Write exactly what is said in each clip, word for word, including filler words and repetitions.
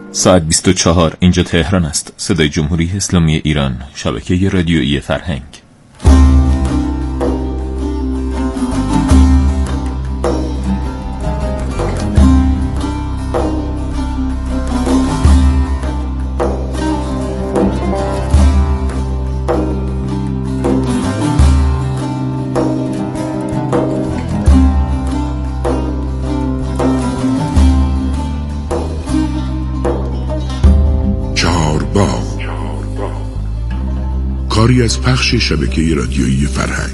ساعت بیست و چهار اینجا تهران است. صدای جمهوری اسلامی ایران، شبکه رادیویی فرهنگ. کاری از پخش شبکه رادیویی فرهنگ.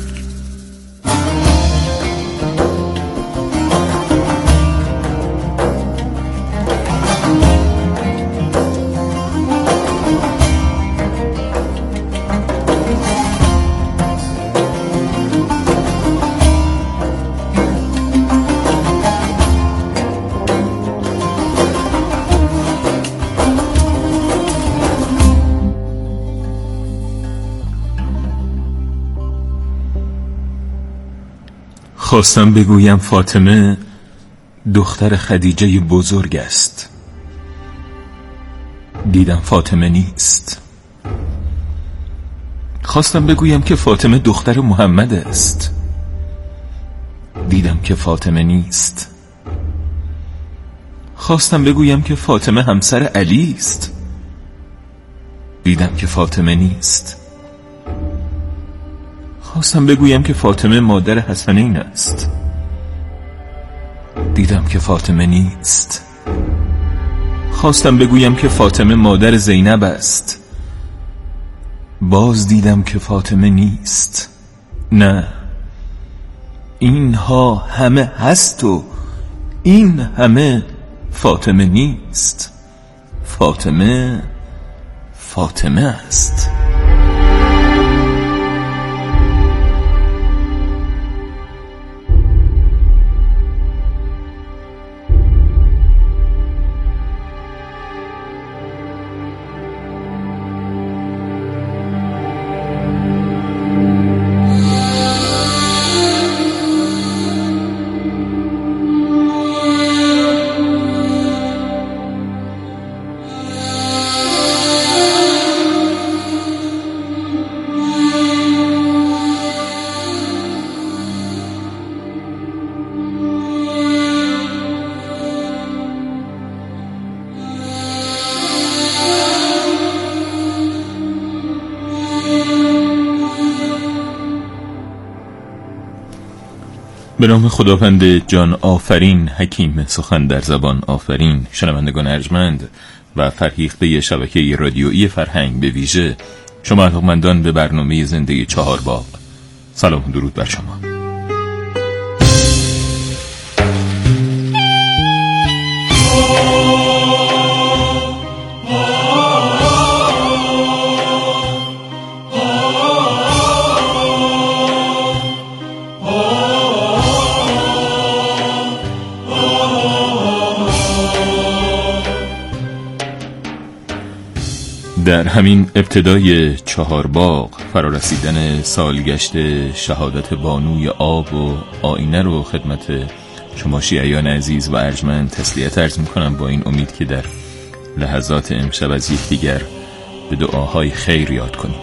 خواستم بگویم فاطمه دختر خدیجه بزرگ است. دیدم فاطمه نیست. خواستم بگویم که فاطمه دختر محمد است. دیدم که فاطمه نیست. خواستم بگویم که فاطمه همسر علی است. دیدم که فاطمه نیست. خواستم بگویم که فاطمه مادر حسنین است. دیدم که فاطمه نیست. خواستم بگویم که فاطمه مادر زینب است. باز دیدم که فاطمه نیست. نه، اینها همه هست و این همه فاطمه نیست. فاطمه فاطمه است. به نام خداوند جان آفرین، حکیم سخن در زبان آفرین. شنوندگان ارجمند و فرهیخته شبکه رادیویی فرهنگ، به ویژه شما علاقه‌مندان به برنامه زنده چهار باغ، سلام و درود بر شما. در همین ابتدای چهار باغ، فرارسیدن سالگشت شهادت بانوی آب و آینه رو خدمت شما شیعیان عزیز و ارجمند تسلیت عرض میکنم، با این امید که در لحظات امشب از یکدیگر به دعاهای خیر یاد کنیم.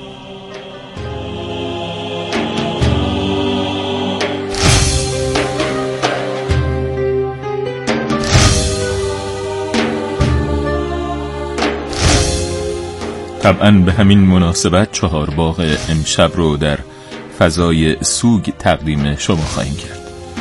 طبعا به همین مناسبت چهار باغ امشب رو در فضای سوگ تقدیم شما خواهیم کرد.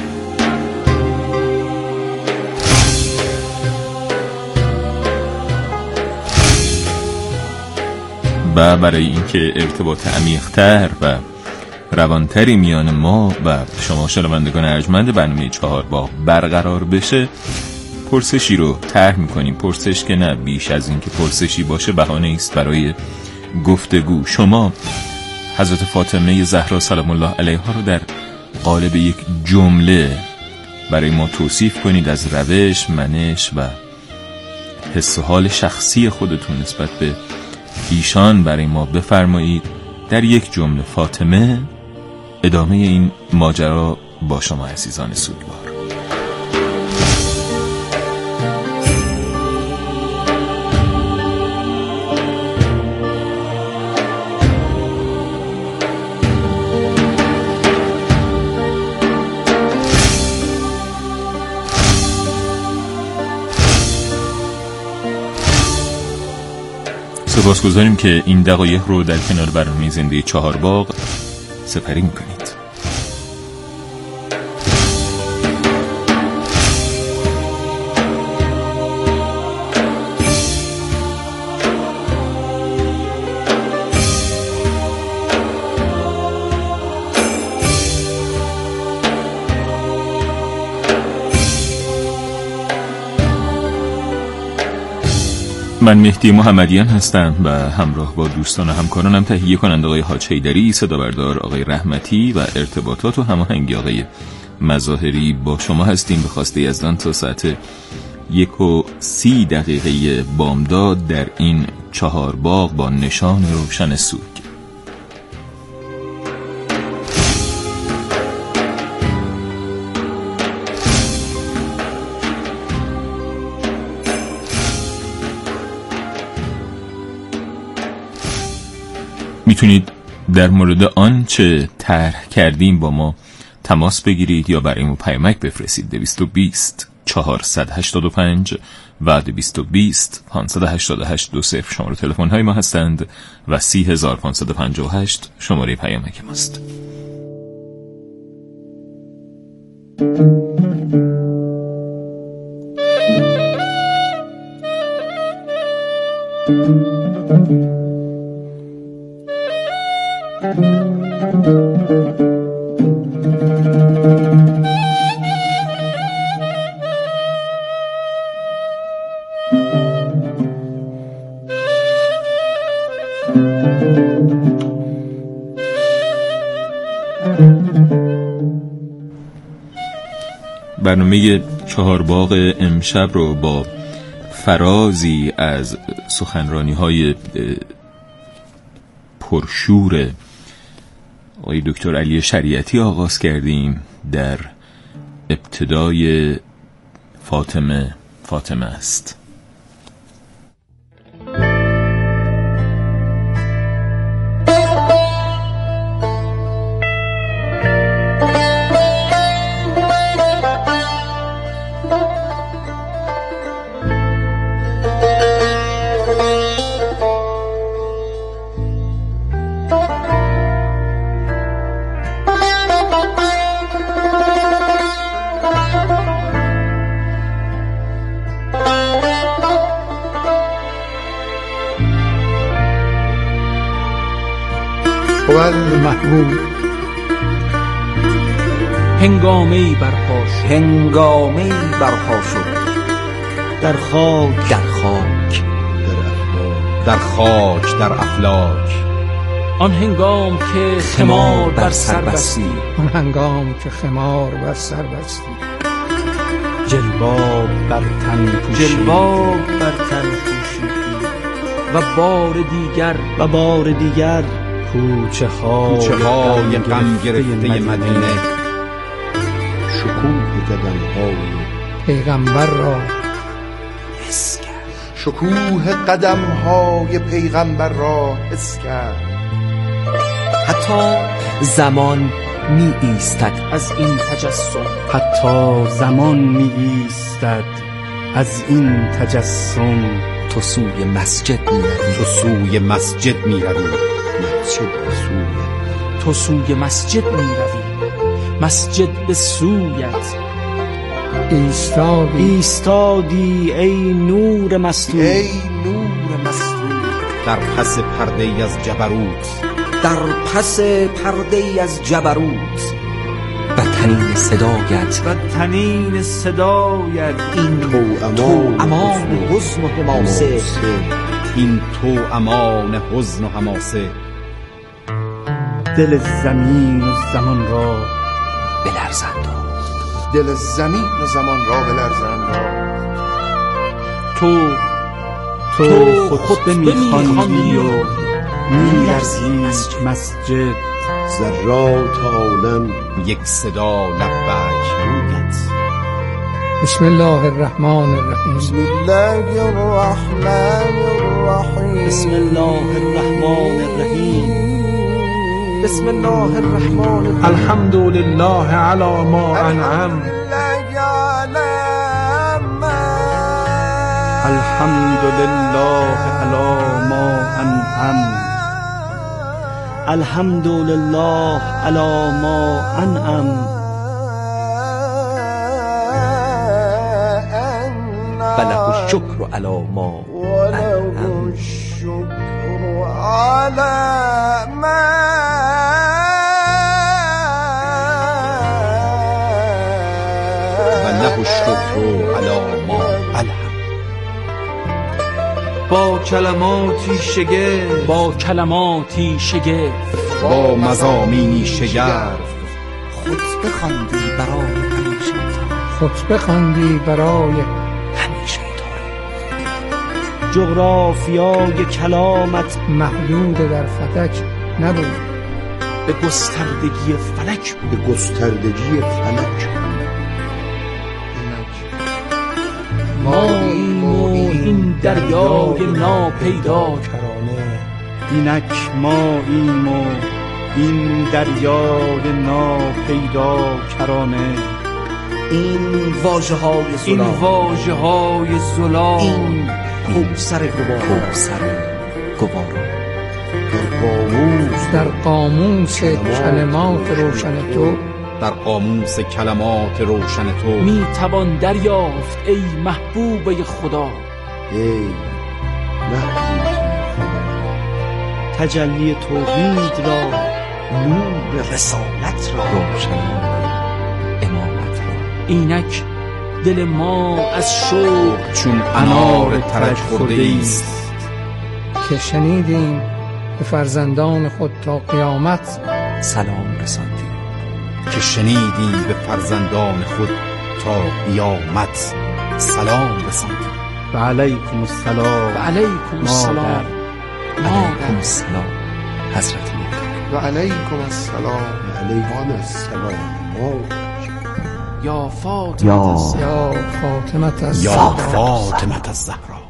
و برای اینکه ارتباط عمیق‌تر و روانتری میان ما و شما شنوندگان ارجمند برنامه چهار باغ برقرار بشه، پرسشی رو طرح میکنیم. پرسش که نه بیش از این که پرسشی باشه بهانه است برای گفتگو. شما حضرت فاطمه زهرا سلام الله علیها رو در قالب یک جمله برای ما توصیف کنید، از روش، منش و حس و حال شخصی خودتون نسبت به ایشان برای ما بفرمایید. در یک جمله فاطمه، ادامه این ماجرا با شما عزیزان سوگوار. سپاسگزاریم که این دقایق رو در کنار برنامه زنده چهارباغ سپری میکنید. من مهدی محمدیان هستم و همراه با دوستان و همکارانم تهیه کننده آقای حاج حیدری، صدا بردار آقای رحمتی و ارتباطات و هماهنگی آقای مظاهری با شما هستیم به خواسته یزدان تا ساعت یک و سی دقیقه بامداد در این چهارباغ با نشان روشن سوگ. میتونید در مورد آنچه طرح کردیم با ما تماس بگیرید یا برای ما پیامک بفرستید. دویست و بیست چهارصد و هشتاد و پنج و دویست و بیست پانصد و هشتاد و هشت دو صفر شماره تلفن های ما هستند و سی هزار پانصد و پنجاه و هشت شماره پیامک ماست. برنامه چهارباغ امشب رو با فرازی از سخنرانی‌های پرشور آقای دکتر علی شریعتی آغاز کردیم. در ابتدای فاطمه فاطمه است. محبوب هنگامه‌ای برپا شد هنگامه‌ای برپا شد در خاک در خاک در افلاک در خاک در افلاک آن هنگام که خمار بر سر بستی آن هنگام که خمار بر سر بستی جلباب بر تن پوشیدی جلباب بر تن پوشیدی و بار دیگر و بار دیگر کوچه های غم گرفته مدینه شکوه قدم های پیغمبر را حس کرد شکوه قدم های پیغمبر را حس کرد. حتی زمان می ایستد از این تجسم حتی زمان می ایستد از این تجسم تو سوی مسجد می روی تو سوی مسجد می روی مسجد به سویت تو سوی مسجد می روی مسجد به سویت ایستادی ایستادی ای نور مستور ای نور مستور در پس پرده ای از جبروت در پس پرده ای از جبروت و تنین صدایت و تنین صدایت این تو امان حزن و حماسه این تو امان حزن و حماسه دل زمین و زمان را بلرزند دل زمین و زمان را بلرزند. تو تو خطبه میخواندی و میلرزی مسجد ذرات عالم یک صدا لبیک بودت. بسم الله الرحمن الرحیم بسم الله الرحمن الرحیم بسم الله الرحمن الرحیم بسم الله الرحمن الرحیم الحمد لله علی ما انعم الحمد لله علی ما انعم الحمد لله علی ما انعم فله الشکر علی ما انعم وله الشکر علی ما انعم. با کلماتی شگفت با کلماتی شگفت با مضامینی شگرف خطبه خواندی برای همیشه خطبه خواندی برای همیشه تاریخ. جغرافیای کلامت محدود در فتک نبود، به گستردگی فلک بود. به گستردگی فلک ماییم و این دریای ناپیدا کرانه اینک ماییم و این دریای ناپیدا کرانه این واژه های این زلال واژه های زلال این کوثر گوارا کوثر گوارا در قاموس در قاموس کلمات روشن تو در قاموس کلمات روشن تو می توان دریافت ای محبوب خدا ای محبوب تجلی توحید را نور رسالت را روشن امامت را اینک دل ما از شوق چون انار ترک خورده است که شنیدیم به فرزندان خود تا قیامت سلام رساندیم که شنیدی به فرزندان خود تا قیامت سلام رساندیم. و علیکم السلام و علیکم السلام علیکم السلام حضرت مادر و علیکم السلام علیکم السلام یا فاطمه یا یا فاطمه از یا زهرا. فاطمه الزهرا.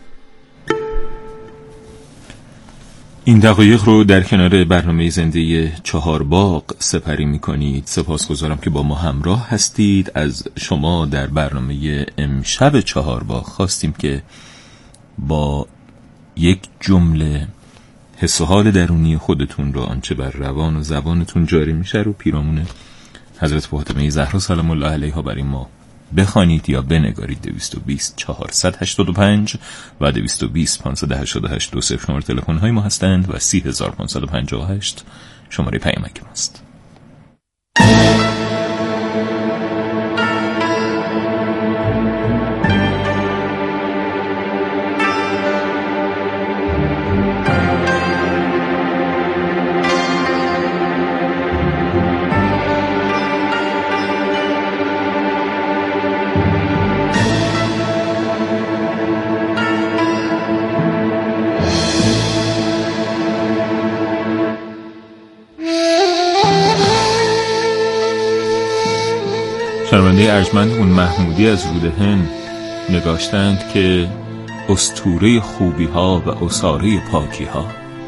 این دقایق رو در کنار برنامه زنده چهار باغ سپری می کنید. سپاسگزارم که با ما همراه هستید. از شما در برنامه امشب چهار باغ خواستیم که با یک جمله حس و حال درونی خودتون رو، آنچه بر روان و زبانتون جاری میشه رو پیرامون حضرت فاطمه زهرا سلام الله علیها برای ما بخوانید یا بنگارید. دویست و بیست چهارصد و هشتاد و پنج و دویست و بیست پانصد و هشتاد و هشت دو صفر شماره تلفن های ما هستند و سی هزار و پانصد و پنجاه و هشت شماره پیامک ماست. شنونده ارجمندمون محمودی از رودهن نگاشتند که اسطوره خوبی ها و اساره پاکی ها.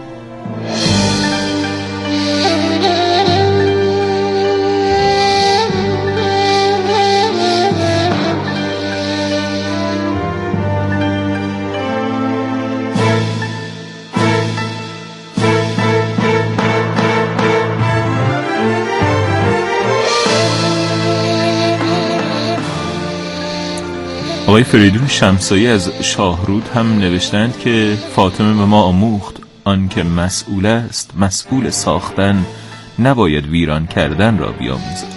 آقای فریدون شمسایی از شاهرود هم نوشتند که فاطمه به ما آموخت آن که مسئول است مسئول ساختن نباید ویران کردن را بیاموزد.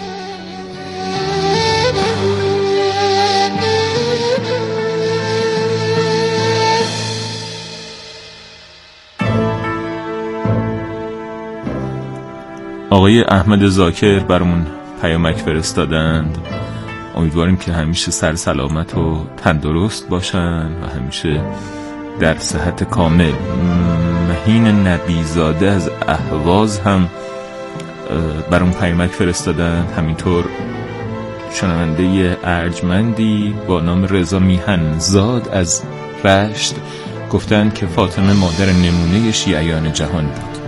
آقای احمد زاکر برامون پیامک فرستادند. امیدواریم که همیشه سر سلامت و تندرست باشن و همیشه در صحت کامل. مهین نبیزاده از اهواز هم برام پیامک فرستادن. همینطور شنونده ارجمندی با نام رضا میهنزاد از رشت گفتند که فاطمه مادر نمونه شیعیان جهان بود.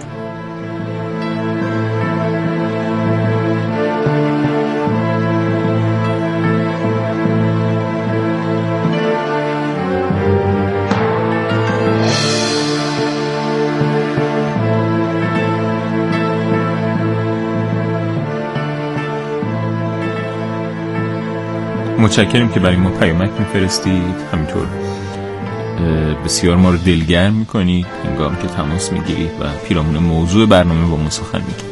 متشکرم که برای ما پیامک میفرستید، همینطور بسیار ما رو دلگرم میکنید هنگام که تماس میگیرید و پیرامون موضوع برنامه با ما سخن میگید.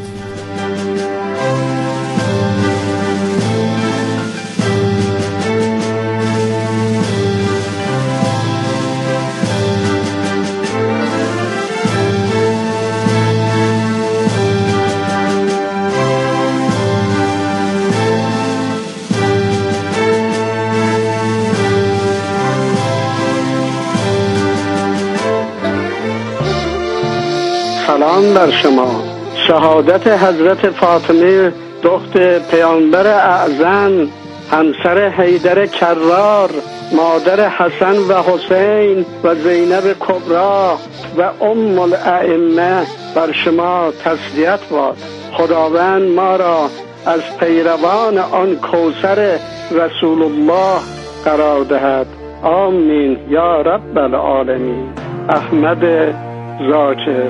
سلام بر شما. شهادت حضرت فاطمه دختر پیامبر اعظم، همسر حیدر کرار، مادر حسن و حسین و زینب کبرا و ام الائمه بر شما تسلیت باد. خداوند ما را از پیروان آن کوثر رسول الله قرار دهد. آمین یا رب العالمین. احمد ذاکر.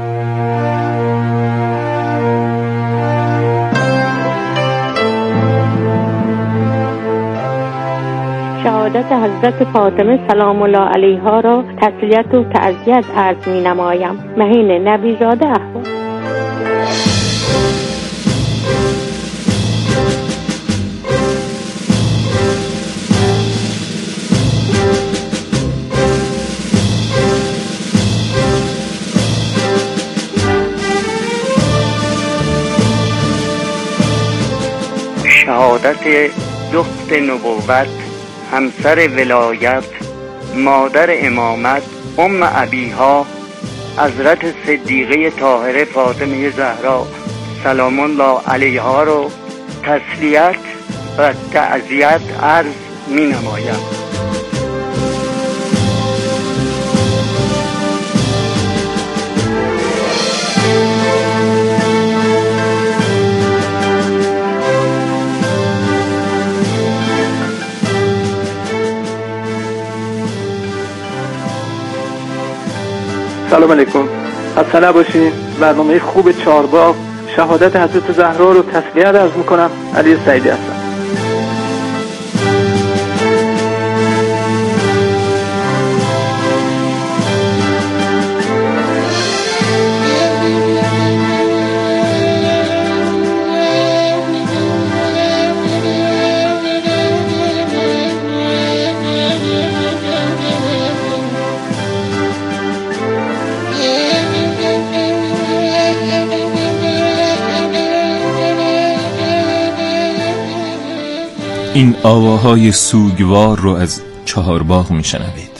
شهادت حضرت فاطمه سلام الله علیها را تسلیت و تعزیت عرض می نمایم. مهین نبیزاده احوال. شهادت دخت نبوت، همسر ولایت، مادر امامت، ام ابیها، حضرت صدیقه طاهره فاطمه زهرا سلام الله علیها رو تسلیت و تعزیت عرض می نمایم. سلام علیکم. خسته نباشین. برنامه خوب چهارباغ شهادت حضرت زهرا رو تسلیت عرض میکنم. علی سعیدی هستم. این آواهای سوگوار رو از چهارباغ میشنوید.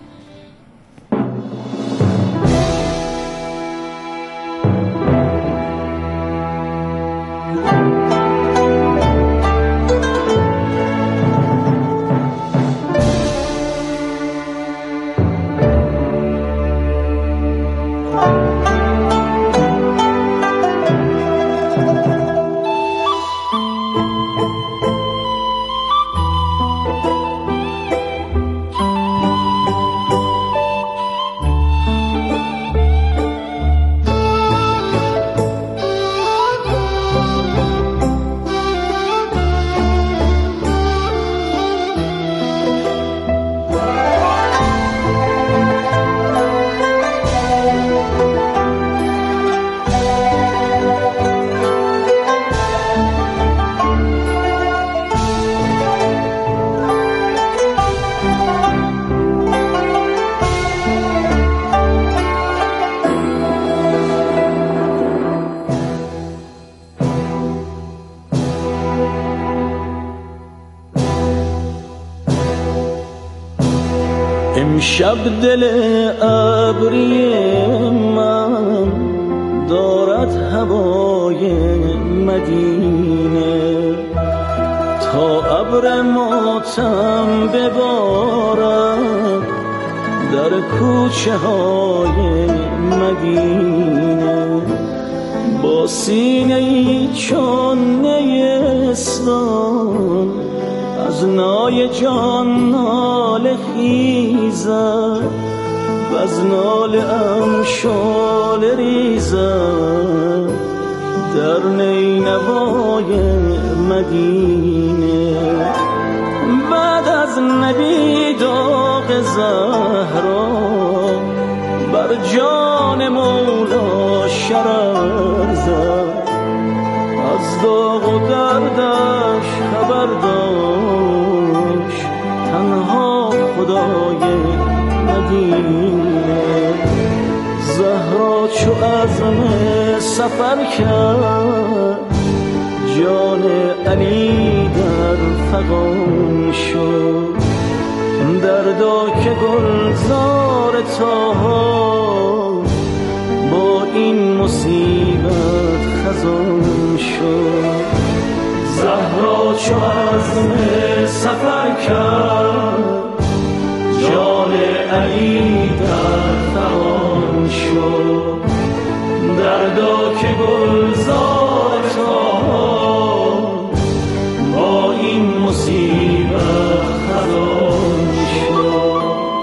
امشب دل ابری من دارد هوای مدینه، تا ابر ماتم ببارد در کوچه های مدینه. با سینه ای چون نیستان از نای جان ناله خیزد و از ناله ام شاله ریزد در نینوای مدینه. از نبی داغ زهرا بر جان مولا شرر زد، از داغ و دردش خبر داشت تنها خدای مدینه. زهرا چو عزم سفر کرد جان علی در فغان شد، دردا که گلزار طاها با این مصیبت خزان شد. زهرا چو عزم سفر کرد جان علی در فغان شد، دردا که گلزار طاها با این مصیبت خزان شد.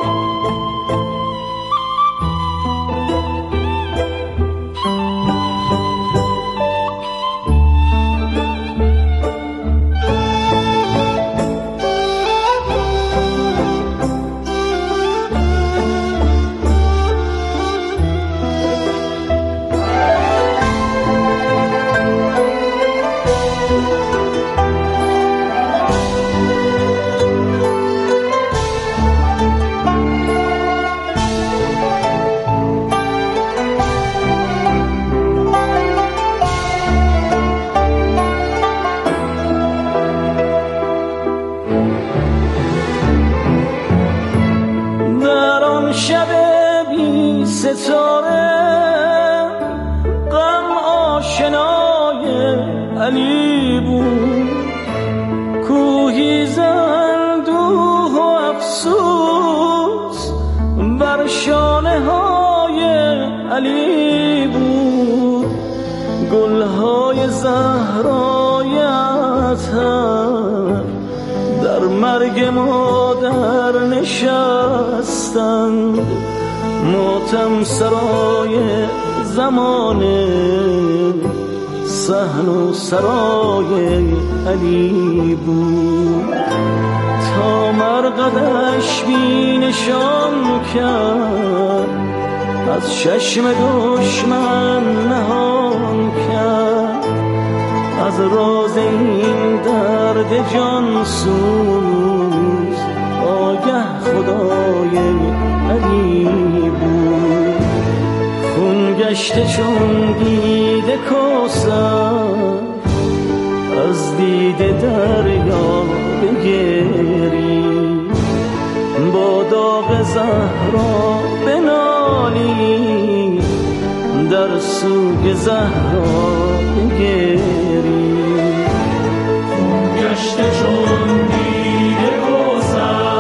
ستاره غم آشنای علی بود، کوهی زندوه و افسوس بر شانه های علی بود. گلهای زهرای عطر در مرگ مادر نشستند، ماتم سرای زمانه صحن و سرای علی بود. تا مرقدش بی نشان کرد از چشم دشمن نهان کرد، از راز این درد جان سوز آگه خدای علی بود. خون گشته چون دیده کوثر از دیده دریا بگری، با داغ زهرا بنالی در سوگ زهرا بگری. خون گشته چون دیده کوثر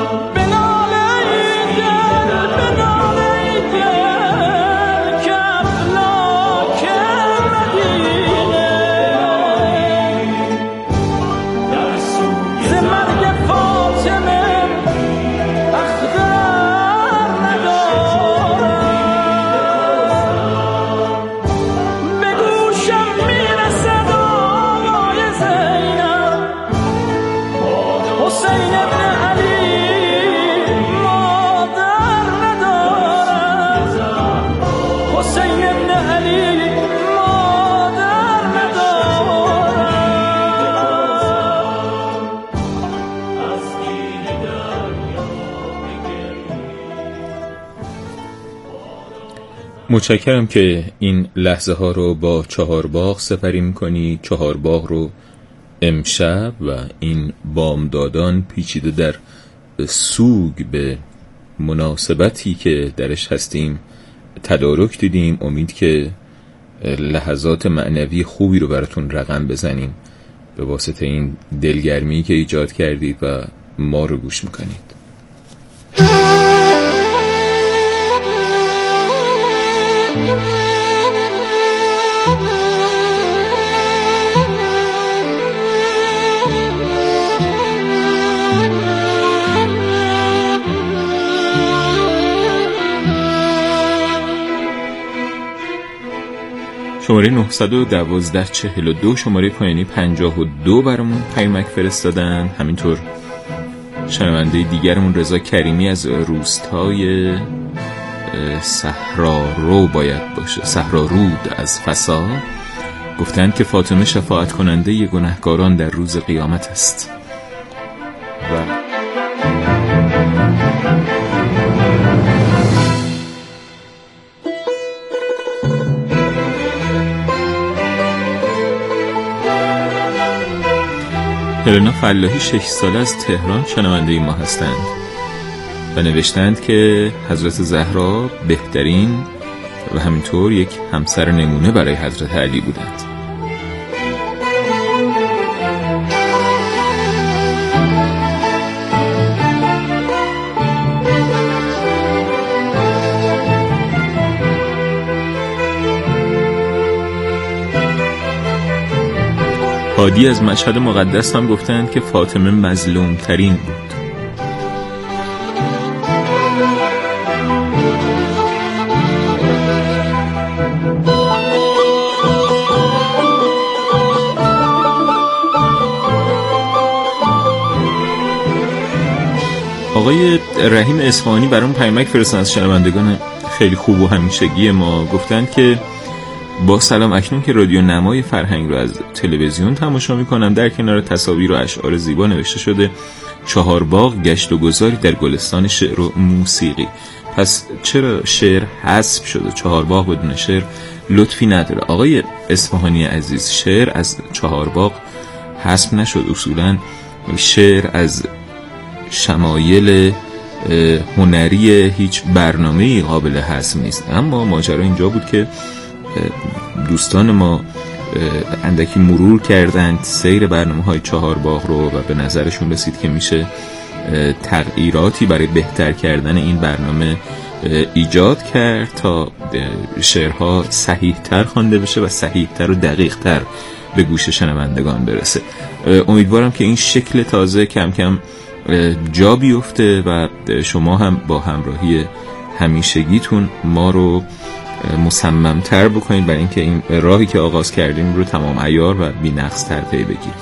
متشکرم که این لحظه ها رو با چهارباغ سپری میکنی. چهارباغ رو امشب و این بامدادان پیچیده در سوگ به مناسبتی که درش هستیم تدارک دیدیم. امید که لحظات معنوی خوبی رو براتون رقم بزنیم به واسطه این دلگرمی که ایجاد کردید و ما رو گوش میکنید. شماره نهصد و دوازده چهل و دو، شماره پایانی پنجاه و دو برامون پیامک فرستادن. همینطور شنونده دیگرمون رضا کریمی از روستای صحرارو باید باشه، صحرارود از فسا، گفتند که فاطمه شفاعت کننده گناهکاران در روز قیامت است. و هلنا فلاحی شش ساله از تهران شنونده ما هستند و نوشتند که حضرت زهرا بهترین و همینطور یک همسر نمونه برای حضرت علی بودند. هادی از مشهد مقدس هم گفتند که فاطمه مظلوم ترین بود. آقای رحیم اصفهانی برام پیامک فرستادن از شنوندگان خیلی خوب و همیشگی ما، گفتند که با سلام، اکنون که رادیو نمای فرهنگ رو از تلویزیون تماشا میکنم، در کنار تصاویر و اشعار زیبا نوشته شده چهار باغ گشت و گذاری در گلستان شعر و موسیقی. پس چرا شعر حذف شده؟ چهار باغ بدون شعر لطفی نداره. آقای اصفهانی عزیز، شعر از چهار باغ حذف نشد. اصولا شعر از شمایل هنری هیچ برنامه‌ای قابل حذف نیست، اما ماجرا اینجا بود که دوستان ما اندکی مرور کردند سیر برنامه های چهار باغ رو و به نظرشون رسید که میشه تغییراتی برای بهتر کردن این برنامه ایجاد کرد تا شعرها صحیح تر خوانده بشه و صحیح تر و دقیق تر به گوش شنوندگان برسه. امیدوارم که این شکل تازه کم کم جا بیفته و شما هم با همراهی همیشگیتون ما رو مصمم‌تر بکنید برای اینکه این راهی که آغاز کردیم رو تمام عیار و بی‌نقص‌تر پی بگیریم.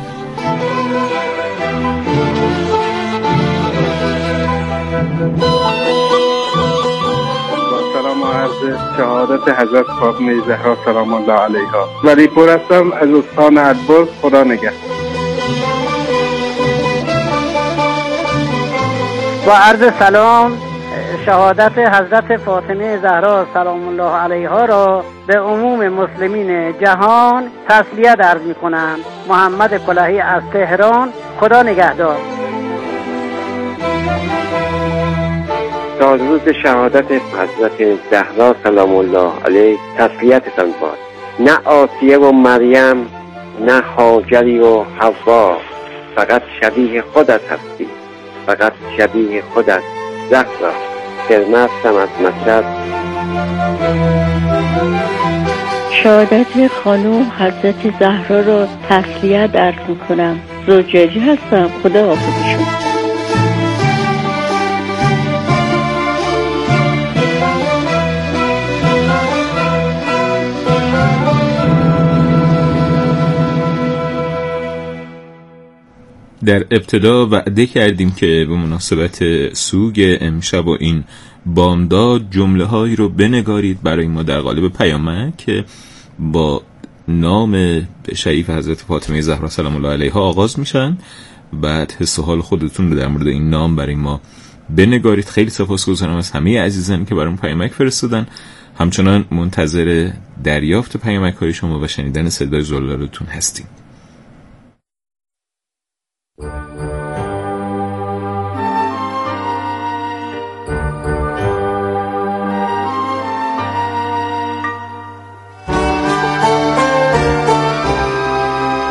سلام و عرض شهادت حضرت فاطمه زهرا سلام الله علیها. ولی پور هستم از استان البرز. خدا نگهدار. با عرض سلام، شهادت حضرت فاطمه زهرا سلام الله علیها را به عموم مسلمین جهان تسلیت عرض می کنم. محمد کلاهی از تهران. خدا نگهدار. تا روز شهادت حضرت زهرا سلام الله علیه تسلیتتان باد. نه آسیه و مریم، نه هاجری و حوا، فقط شبیه خودت هستی، فقط شبیه خودت زهرا. درمستم از مشهد. شهادت خانم حضرت زهرا را تسلیت عرض میکنم. زوجیجی هستم. خدا حافظشون. در ابتدا وعده کردیم که به مناسبت سوگ امشب و این بامداد جمله هایی رو بنگارید برای ما در قالب پیامک که با نام شریف حضرت فاطمه زهرا سلام الله علیها آغاز میشن. بعد حس و حال خودتون رو در مورد این نام برای ما بنگارید. خیلی سپاسگزارم از همه عزیزانی که برام پیامک فرستادن. همچنان منتظر دریافت پیامک های شما و شنیدن صدای زلالتون هستیم.